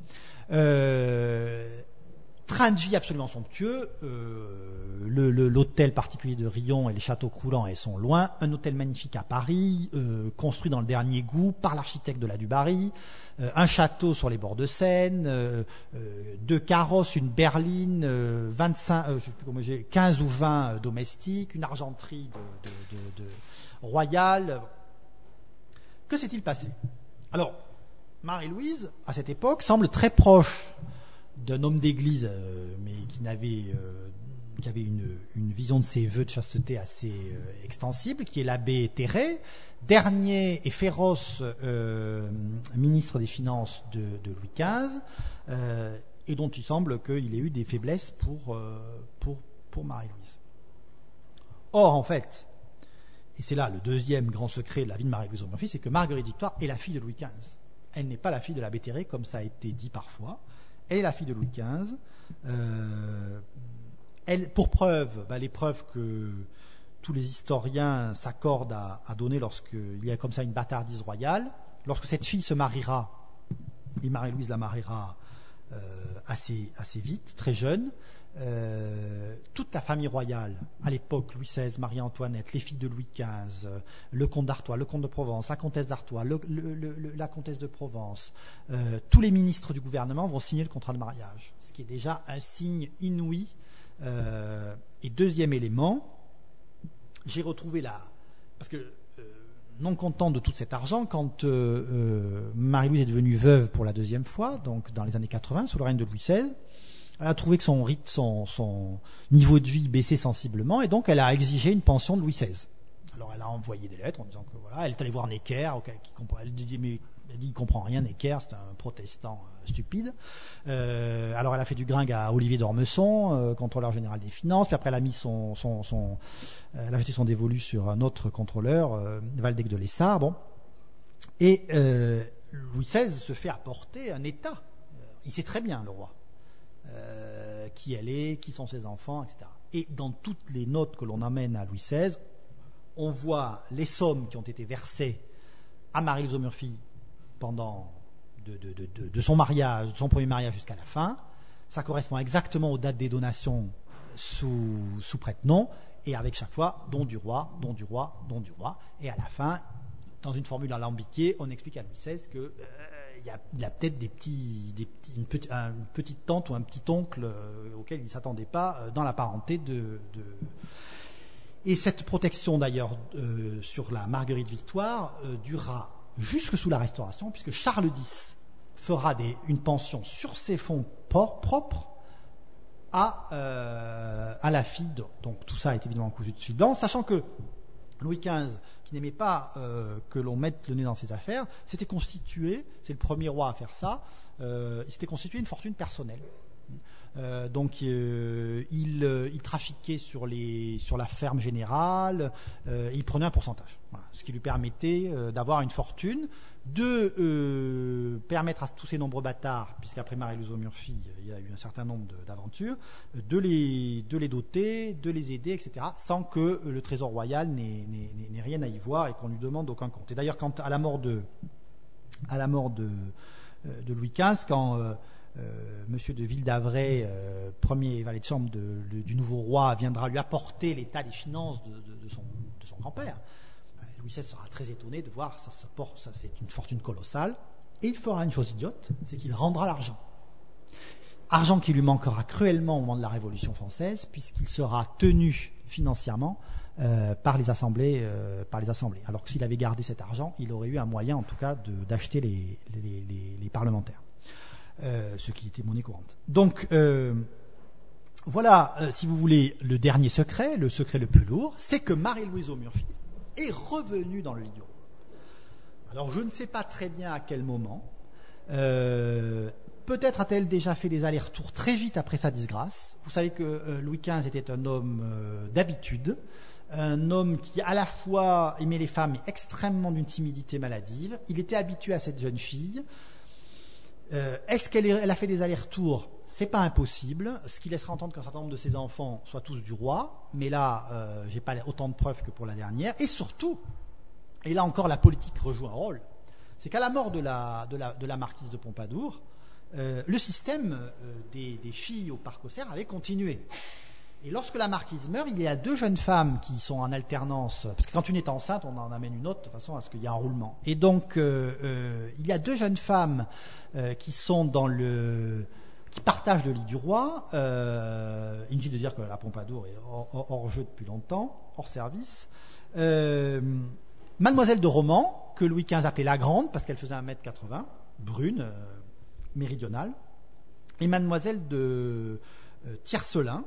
Train de vie absolument somptueux, l'hôtel particulier de Riom et les châteaux croulants sont loin, un hôtel magnifique à Paris, construit dans le dernier goût par l'architecte de la Dubarry, un château sur les bords de Seine, 2 carrosses, une berline, 15 ou 20 domestiques, une argenterie royale. Que s'est-il passé? Alors, Marie-Louise, à cette époque, semble très proche d'un homme d'église, mais qui avait une vision de ses vœux de chasteté assez extensible, qui est l'abbé Terray, dernier et féroce ministre des Finances de Louis XV, et dont il semble qu'il ait eu des faiblesses pour Marie-Louise. Or, en fait, et c'est là le deuxième grand secret de la vie de Marie-Louise Murphy, c'est que Marguerite Victoire est la fille de Louis XV. Elle n'est pas la fille de l'abbé Terray, comme ça a été dit parfois. Elle est la fille de Louis XV. Pour preuve, les preuves que tous les historiens s'accordent à donner lorsqu'il y a comme ça une bâtardise royale, lorsque cette fille se mariera, et Marie-Louise la mariera assez vite, très jeune, toute la famille royale, à l'époque, Louis XVI, Marie-Antoinette, les filles de Louis XV, le comte d'Artois, le comte de Provence, la comtesse d'Artois, la comtesse de Provence, tous les ministres du gouvernement vont signer le contrat de mariage, ce qui est déjà un signe inouï. Et deuxième élément, j'ai retrouvé parce que non content de tout cet argent, quand Marie-Louise est devenue veuve pour la deuxième fois, donc dans les années 80, sous le règne de Louis XVI, elle a trouvé que son niveau de vie baissait sensiblement, et donc elle a exigé une pension de Louis XVI. Alors elle a envoyé des lettres en disant que voilà, elle est allée voir Necker, elle dit mais il comprend rien, Necker, c'est un protestant stupide. Alors elle a fait du gringue à Olivier d'Ormesson, contrôleur général des finances, puis après elle a mis elle a jeté son dévolu sur un autre contrôleur, Valdec de Lessard, bon. Et Louis XVI se fait apporter un état. Il sait très bien, le roi, qui elle est, qui sont ses enfants, etc. Et dans toutes les notes que l'on amène à Louis XVI, on voit les sommes qui ont été versées à Marie-Louise Murphy pendant de son mariage, de son premier mariage jusqu'à la fin. Ça correspond exactement aux dates des donations sous prête-nom, et avec chaque fois don du roi, don du roi, don du roi. Et à la fin, dans une formule alambiquée, on explique à Louis XVI que il y a peut-être une petite tante ou un petit oncle auquel il ne s'attendait pas dans la parenté Et cette protection d'ailleurs sur la Marguerite Victoire durera jusque sous la Restauration, puisque Charles X fera une pension sur ses fonds propres à la fille. Donc tout ça est évidemment cousu de fil blanc, sachant que Louis XV, qui n'aimait pas que l'on mette le nez dans ses affaires, s'était constitué, c'est le premier roi à faire ça, il s'était constitué une fortune personnelle. Donc il trafiquait sur la ferme générale, il prenait un pourcentage, voilà, ce qui lui permettait d'avoir une fortune, de permettre à tous ces nombreux bâtards, puisqu'après Marie-Louise Murphy il y a eu un certain nombre d'aventures, de les doter, de les aider, etc., sans que le trésor royal n'ait rien à y voir et qu'on lui demande aucun compte. Et d'ailleurs, à la mort de Louis XV, quand Monsieur de Ville-d'Avray, premier valet de chambre du nouveau roi, viendra lui apporter l'état des finances de son grand-père, Louis XVI sera très étonné de voir ça c'est une fortune colossale, et il fera une chose idiote, c'est qu'il rendra l'argent. Argent qui lui manquera cruellement au moment de la Révolution française, puisqu'il sera tenu financièrement par les assemblées. Alors que s'il avait gardé cet argent, il aurait eu un moyen en tout cas d'acheter les parlementaires. Ce qui était monnaie courante. Donc voilà, si vous voulez, le dernier secret, le secret le plus lourd, c'est que Marie-Louise Murphy est revenue dans le lit du roi. Alors je ne sais pas très bien à quel moment. Peut-être a-t-elle déjà fait des allers-retours très vite après sa disgrâce. Vous savez que Louis XV était un homme d'habitude, un homme qui à la fois aimait les femmes mais extrêmement d'une timidité maladive. Il était habitué à cette jeune fille. Est-ce qu'elle a fait des allers-retours? C'est pas impossible, ce qui laissera entendre qu'un certain nombre de ses enfants soient tous du roi, mais là, j'ai pas autant de preuves que pour la dernière. Et surtout, et là encore la politique rejoue un rôle, c'est qu'à la mort de la marquise de Pompadour, le système des filles au Parc Auxerre avait continué. Et lorsque la marquise meurt, il y a 2 jeunes femmes qui sont en alternance, parce que quand une est enceinte, on en amène une autre de façon à ce qu'il y ait un roulement. Et donc, il y a 2 jeunes femmes qui sont qui partagent le lit du roi. Inutile de dire que la Pompadour est hors jeu depuis longtemps, hors service. Mademoiselle de Romans, que Louis XV appelait la Grande, parce qu'elle faisait 1m80, brune, méridionale, et Mademoiselle de Tiercelin,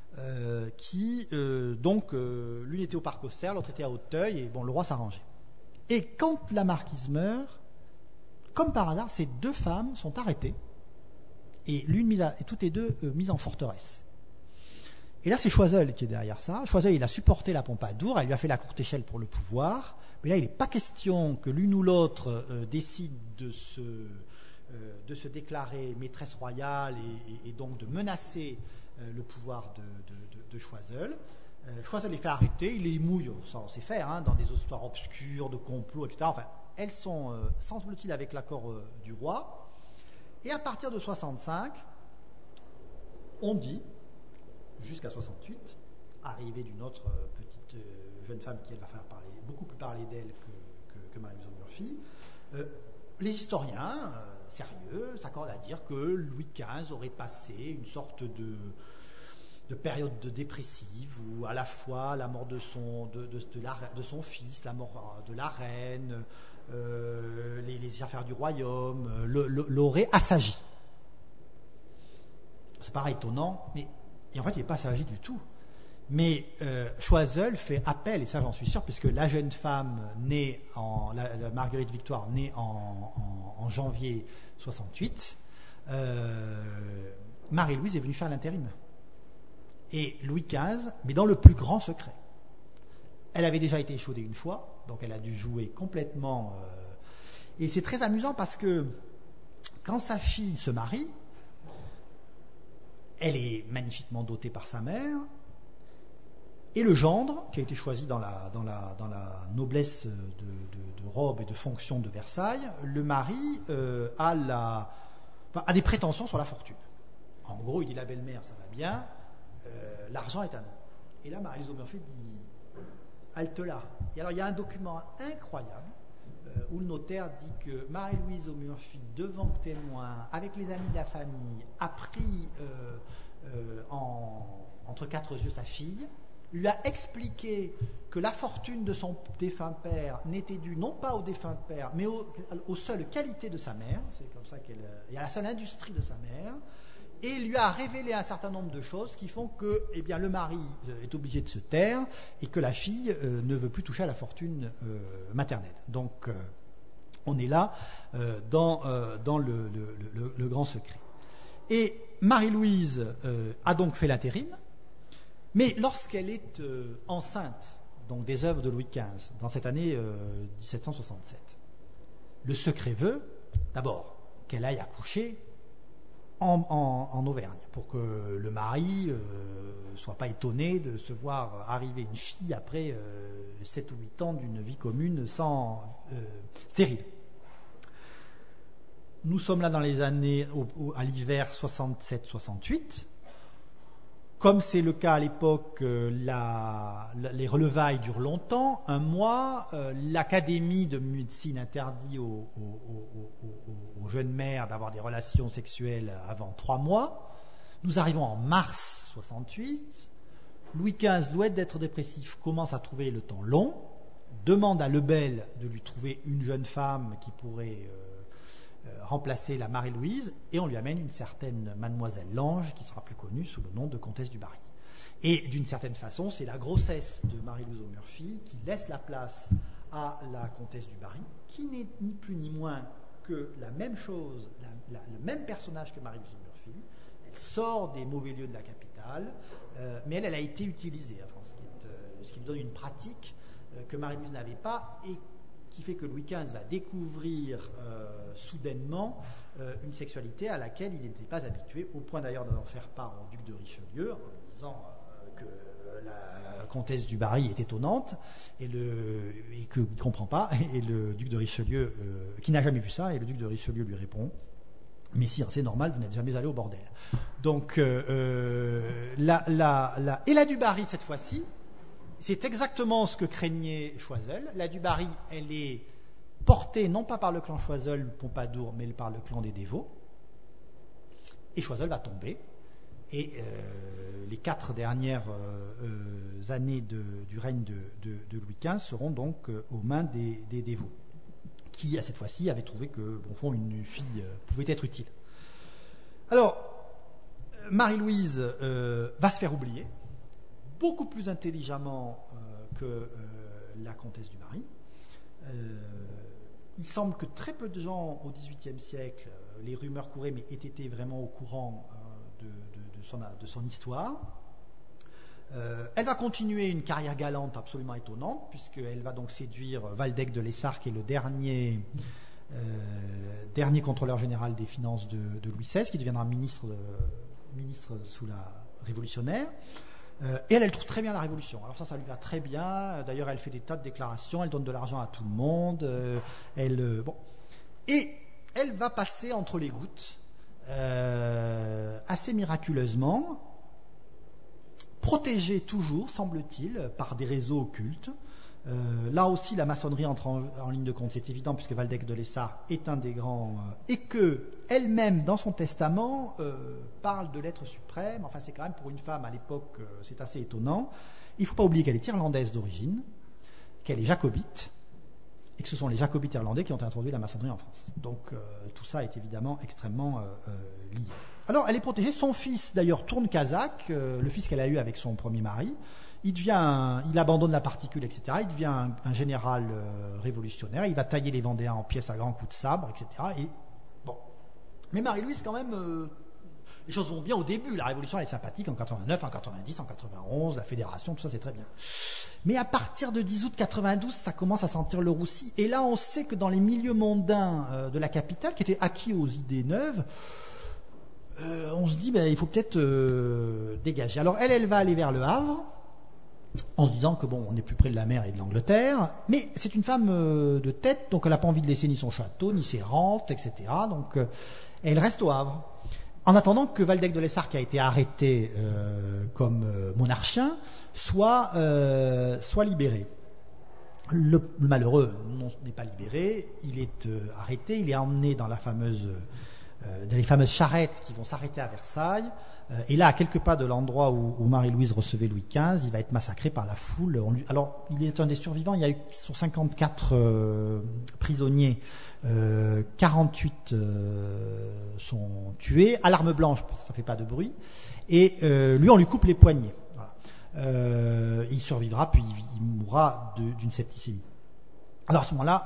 qui l'une était au Parc Auxerre, l'autre était à Hauteuil, et bon, le roi s'arrangeait. Et quand la marquise meurt, comme par hasard, ces 2 femmes sont arrêtées et toutes les 2 mises en forteresse. Et là, c'est Choiseul qui est derrière ça. Choiseul, il a supporté la Pompadour, elle lui a fait la courte échelle pour le pouvoir, mais là, il n'est pas question que l'une ou l'autre décide de se déclarer maîtresse royale et donc de menacer le pouvoir de Choiseul. Choiseul les fait arrêter, il les mouille, ça on sait faire, dans des histoires obscures, de complots, etc. Enfin, elles sont, semble-t-il, avec l'accord du roi. Et à partir de 65, on dit, jusqu'à 68, arrivée d'une autre petite jeune femme qui elle va faire beaucoup plus parler d'elle que Marie-Louise Murphy, les historiens sérieux s'accordent à dire que Louis XV aurait passé une sorte de période dépressive où à la fois la mort de son fils, la mort de la reine, les affaires du royaume l'auraient assagi. Ça paraît étonnant, mais en fait il n'est pas assagi du tout. Mais Choiseul fait appel, et ça j'en suis sûr, puisque la jeune femme née la Marguerite Victoire née en janvier 68, Marie-Louise est venue faire l'intérim. Et Louis XV, mais dans le plus grand secret. Elle avait déjà été échaudée une fois, donc elle a dû jouer complètement. Et c'est très amusant parce que quand sa fille se marie, elle est magnifiquement dotée par sa mère. Et le gendre, qui a été choisi dans la noblesse de robe et de fonction de Versailles, le mari a des prétentions sur la fortune. En gros, il dit la belle-mère, ça va bien, l'argent est à nous. Et là, Marie-Louise Auburnfils dit halte là. Et alors, il y a un document incroyable où le notaire dit que Marie-Louise Auburnfils, devant témoin, avec les amis de la famille, a pris entre quatre yeux sa fille, lui a expliqué que la fortune de son défunt père n'était due non pas au défunt père, mais aux seules qualités de sa mère, c'est comme ça et à la seule industrie de sa mère, et lui a révélé un certain nombre de choses qui font que le mari est obligé de se taire et que la fille ne veut plus toucher à la fortune maternelle. Donc on est là dans le grand secret. Et Marie-Louise a donc fait l'intérim. Mais lorsqu'elle est enceinte, donc des œuvres de Louis XV, dans cette année 1767, le secret veut, d'abord, qu'elle aille accoucher en Auvergne, pour que le mari ne soit pas étonné de se voir arriver une fille après 7 ou 8 ans d'une vie commune stérile. Nous sommes là dans les années, à l'hiver 67-68. Comme c'est le cas à l'époque, les relevailles durent longtemps, un mois. L'Académie de médecine interdit aux jeunes mères d'avoir des relations sexuelles avant 3 mois. Nous arrivons en mars 68. Louis XV, loin d'être dépressif, commence à trouver le temps long, demande à Lebel de lui trouver une jeune femme qui pourrait remplacer la Marie-Louise, et on lui amène une certaine mademoiselle Lange qui sera plus connue sous le nom de comtesse du Barry. Et d'une certaine façon, c'est la grossesse de Marie-Louise Auburnfils qui laisse la place à la comtesse du Barry, qui n'est ni plus ni moins que la même chose, le même personnage que Marie-Louise Auburnfils. Elle sort des mauvais lieux de la capitale, mais elle a été utilisée, ce qui lui donne une pratique que Marie-Louise n'avait pas, et qui fait que Louis XV va découvrir soudainement une sexualité à laquelle il n'était pas habitué, au point d'ailleurs d'en faire part au duc de Richelieu, en disant que la comtesse du Barry est étonnante et qu'il ne comprend pas, et le duc de Richelieu, qui n'a jamais vu ça, et le duc de Richelieu lui répond: mais sire, c'est normal, vous n'êtes jamais allé au bordel. Donc, et la du Barry, cette fois-ci, c'est exactement ce que craignait Choiseul. La du Barry, elle est portée non pas par le clan Choiseul-Pompadour, mais par le clan des Dévaux. Et Choiseul va tomber. Et les 4 dernières années du règne de Louis XV seront donc aux mains des Dévaux, qui, à cette fois-ci, avaient trouvé que, au fond, une fille pouvait être utile. Alors, Marie-Louise va se faire oublier, beaucoup plus intelligemment que la comtesse du Barry. Il semble que très peu de gens au XVIIIe siècle, les rumeurs couraient, mais aient été vraiment au courant de son histoire. Elle va continuer une carrière galante absolument étonnante, puisqu'elle va donc séduire Waldeck de Lessart, qui est le dernier contrôleur général des finances de Louis XVI, qui deviendra ministre sous la révolutionnaire. Et elle trouve très bien la Révolution. Alors ça lui va très bien. D'ailleurs, elle fait des tas de déclarations, elle donne de l'argent à tout le monde. Et elle va passer entre les gouttes, assez miraculeusement, protégée toujours, semble-t-il, par des réseaux occultes. Là aussi, la maçonnerie entre en ligne de compte, c'est évident, puisque Waldeck de Lessart est un des grands, et que elle-même, dans son testament, parle de l'être suprême. Enfin, c'est quand même, pour une femme à l'époque, c'est assez étonnant. Il ne faut pas oublier qu'elle est irlandaise d'origine, qu'elle est jacobite, et que ce sont les jacobites irlandais qui ont introduit la maçonnerie en France. Donc, tout ça est évidemment extrêmement lié. Alors, elle est protégée. Son fils, d'ailleurs, tourne kazakh, le fils qu'elle a eu avec son premier mari. Il abandonne la particule, etc. Il devient un général révolutionnaire. Il va tailler les Vendéens en pièces à grands coups de sabre, etc. Et bon. Mais Marie-Louise, quand même, les choses vont bien au début. La Révolution, elle est sympathique en 89, en 90, en 91, la Fédération, tout ça, c'est très bien. Mais à partir de 10 août 92, ça commence à sentir le roussi. Et là, on sait que dans les milieux mondains de la capitale, qui étaient acquis aux idées neuves, on se dit, il faut peut-être dégager. Alors, elle va aller vers le Havre, en se disant que bon, on est plus près de la mer et de l'Angleterre, mais c'est une femme de tête, donc elle n'a pas envie de laisser ni son château, ni ses rentes, etc. Donc elle reste au Havre. En attendant que Waldeck de Lessart, qui a été arrêté comme monarchien, soit libéré. Le malheureux n'est pas libéré, il est arrêté, il est emmené dans les fameuses charrettes qui vont s'arrêter à Versailles. Et là, à quelques pas de l'endroit où Marie-Louise recevait Louis XV, il va être massacré par la foule. Alors, il est un des survivants. Il y a eu sur 54 prisonniers, 48 sont tués à l'arme blanche, parce que ça fait pas de bruit. Et lui, on lui coupe les poignets. Voilà. Il survivra, puis il mourra d'une septicémie. Alors à ce moment-là,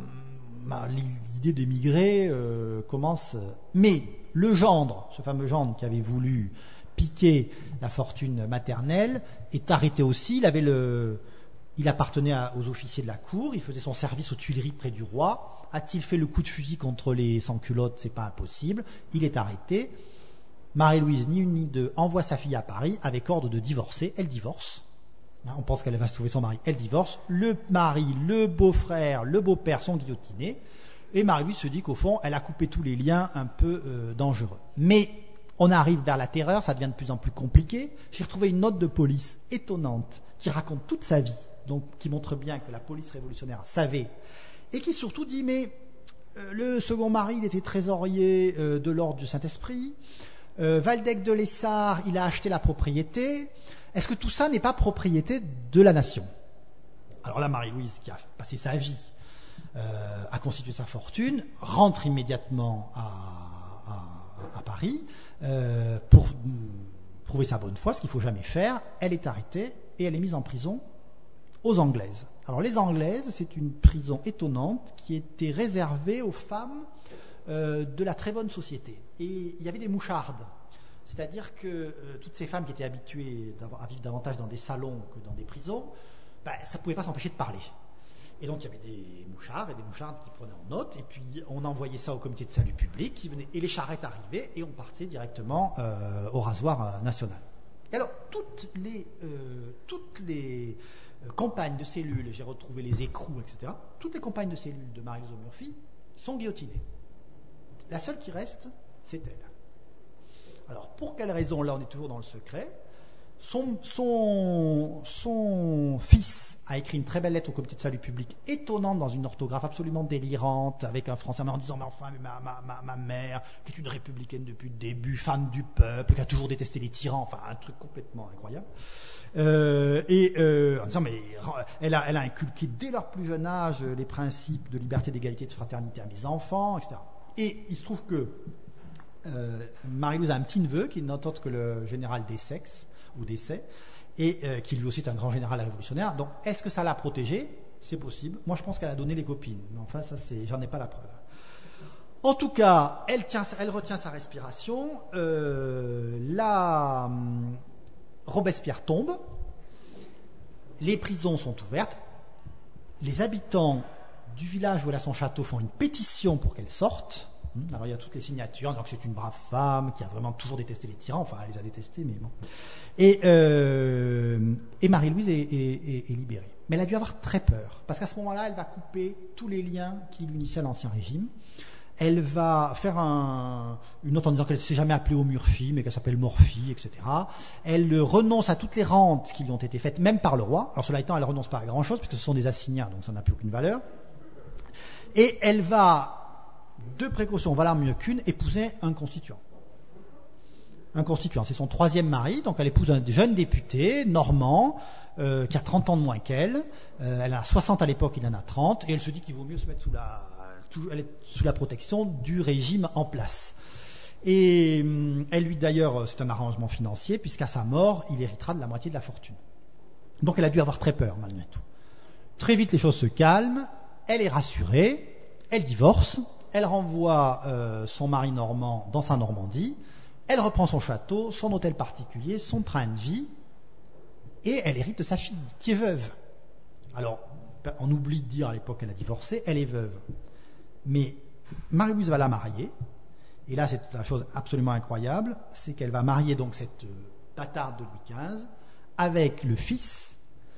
l'idée d'émigrer commence. Mais le gendre, ce fameux gendre qui avait voulu piquer la fortune maternelle, est arrêté aussi. Il appartenait aux officiers de la cour, il faisait son service aux Tuileries près du roi. A-t-il fait le coup de fusil contre les sans-culottes? C'est pas impossible. Il est arrêté. Marie-Louise, ni une ni deux, envoie sa fille à Paris avec ordre de divorcer. Elle divorce. On pense qu'elle va se trouver son mari. Elle divorce. Le mari, le beau-frère, le beau-père sont guillotinés. Et Marie-Louise se dit qu'au fond, elle a coupé tous les liens un peu dangereux. Mais on arrive vers la terreur, ça devient de plus en plus compliqué. J'ai retrouvé une note de police étonnante qui raconte toute sa vie, donc qui montre bien que la police révolutionnaire savait, et qui surtout dit, mais le second mari, il était trésorier de l'ordre du Saint-Esprit. Waldeck de Lessart, il a acheté la propriété. Est-ce que tout ça n'est pas propriété de la nation? Alors là, Marie-Louise, qui a passé sa vie à constituer sa fortune, rentre immédiatement à Paris pour prouver sa bonne foi, ce qu'il ne faut jamais faire. Elle est arrêtée et elle est mise en prison aux Anglaises. Alors les Anglaises, c'est une prison étonnante qui était réservée aux femmes de la très bonne société. Et il y avait des mouchardes. C'est-à-dire que toutes ces femmes qui étaient habituées à vivre davantage dans des salons que dans des prisons, ça ne pouvait pas s'empêcher de parler. Et donc il y avait des mouchards et des mouchardes qui prenaient en note, et puis on envoyait ça au comité de salut public qui venait, et les charrettes arrivaient, et on partait directement au rasoir national. Et alors toutes les compagnes de cellules, j'ai retrouvé les écrous, etc., toutes les compagnes de cellules de Marie-Louise Murphy sont guillotinées. La seule qui reste, c'est elle. Alors, pour quelle raison? Là, on est toujours dans le secret. Son fils a écrit une très belle lettre au comité de salut public, étonnante dans une orthographe absolument délirante, avec un français, en disant, mais enfin, ma mère, qui est une républicaine depuis le début, femme du peuple, qui a toujours détesté les tyrans, enfin, un truc complètement incroyable. En disant, mais elle a inculqué dès leur plus jeune âge les principes de liberté, d'égalité, de fraternité à mes enfants, etc. Et il se trouve que Marie-Louise a un petit neveu qui n'est autre que le général Dessex, ou Dessay, et qui lui aussi est un grand général révolutionnaire. Donc, est-ce que ça l'a protégée? C'est possible. Moi, je pense qu'elle a donné les copines. Mais enfin, ça, j'en ai pas la preuve. En tout cas, elle retient sa respiration. Robespierre tombe. Les prisons sont ouvertes. Les habitants du village où elle a son château font une pétition pour qu'elle sorte. Alors il y a toutes les signatures, donc c'est une brave femme qui a vraiment toujours détesté les tyrans, enfin elle les a détestés, mais bon. Et Marie-Louise est libérée. Mais elle a dû avoir très peur, parce qu'à ce moment-là, elle va couper tous les liens qui l'unissaient à l'Ancien Régime. Elle va faire une note en disant qu'elle ne s'est jamais appelée au Murphy, mais qu'elle s'appelle Morphy, etc. Elle renonce à toutes les rentes qui lui ont été faites, même par le roi. Alors cela étant, elle ne renonce pas à grand-chose, puisque ce sont des assignats, donc ça n'a plus aucune valeur. Et elle va, de précaution, valeur mieux qu'une, épouser un constituant. Un constituant, c'est son troisième mari, donc elle épouse un jeune député, normand, qui a 30 ans de moins qu'elle. Elle a 60 à l'époque, il en a 30, et elle se dit qu'il vaut mieux se mettre sous la protection du régime en place. Et elle lui, d'ailleurs, c'est un arrangement financier, puisqu'à sa mort, il héritera de la moitié de la fortune. Donc elle a dû avoir très peur, malgré tout. Très vite, les choses se calment, elle est rassurée, elle divorce, elle renvoie son mari normand dans sa Normandie, elle reprend son château, son hôtel particulier, son train de vie, et elle hérite de sa fille, qui est veuve. Alors, on oublie de dire à l'époque qu'elle a divorcé, elle est veuve. Mais Marie-Louise va la marier, et là c'est la chose absolument incroyable, c'est qu'elle va marier donc cette bâtarde de Louis XV avec le fils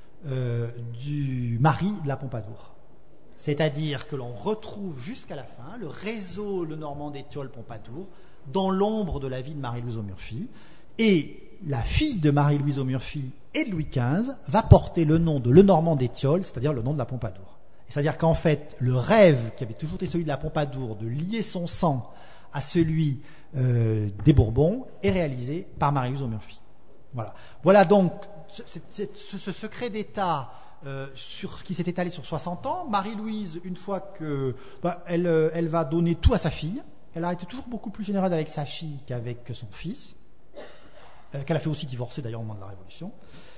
du mari de la Pompadour. C'est-à-dire que l'on retrouve jusqu'à la fin le réseau Lenormand d'Étiole Pompadour dans l'ombre de la vie de Marie-Louise Aumurphy, et la fille de Marie-Louise Aumurphy et de Louis XV va porter le nom de Lenormand d'Étiole, c'est-à-dire le nom de la Pompadour. C'est-à-dire qu'en fait, le rêve qui avait toujours été celui de la Pompadour de lier son sang à celui des Bourbons est réalisé par Marie-Louise Aumurphy. Voilà donc ce secret d'État qui s'est étalé sur 60 ans. Marie-Louise, une fois que elle va donner tout à sa fille, elle a été toujours beaucoup plus généreuse avec sa fille qu'avec son fils, qu'elle a fait aussi divorcer d'ailleurs au moment de la Révolution,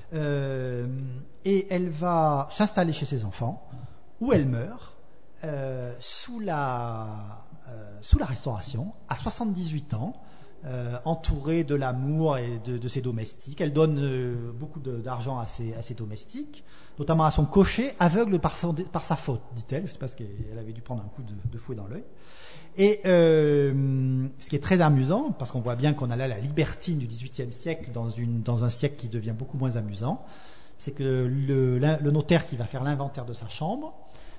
et elle va s'installer chez ses enfants, où elle meurt sous la Restauration, à 78 ans, entourée de l'amour et de ses domestiques. Elle donne beaucoup d'argent à ses domestiques, notamment à son cocher, aveugle par sa faute, dit-elle. Je ne sais pas, qu'elle avait dû prendre un coup de fouet dans l'œil. Et ce qui est très amusant, parce qu'on voit bien qu'on a là la libertine du XVIIIe siècle dans un siècle qui devient beaucoup moins amusant, c'est que le notaire qui va faire l'inventaire de sa chambre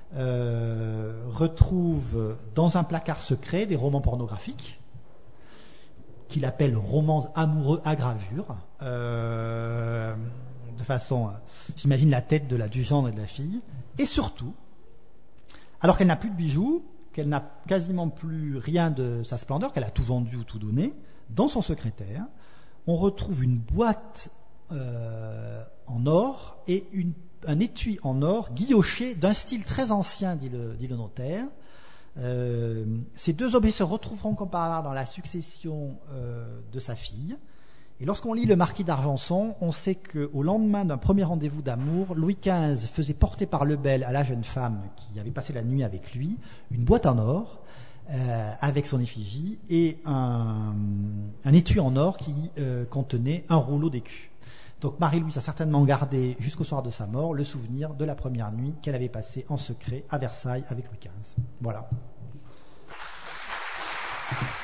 retrouve dans un placard secret des romans pornographiques qu'il appelle romans amoureux à gravure, de façon, j'imagine la tête du gendre et de la fille, et surtout, alors qu'elle n'a plus de bijoux, qu'elle n'a quasiment plus rien de sa splendeur, qu'elle a tout vendu ou tout donné, dans son secrétaire, on retrouve une boîte en or et un étui en or guilloché d'un style très ancien, dit le notaire. Ces deux objets se retrouveront comme par hasard dans la succession de sa fille. Et lorsqu'on lit le Marquis d'Argenson, on sait qu'au lendemain d'un premier rendez-vous d'amour, Louis XV faisait porter par Lebel à la jeune femme qui avait passé la nuit avec lui une boîte en or avec son effigie et un étui en or qui contenait un rouleau d'écus. Donc Marie-Louise a certainement gardé jusqu'au soir de sa mort le souvenir de la première nuit qu'elle avait passée en secret à Versailles avec Louis XV. Voilà.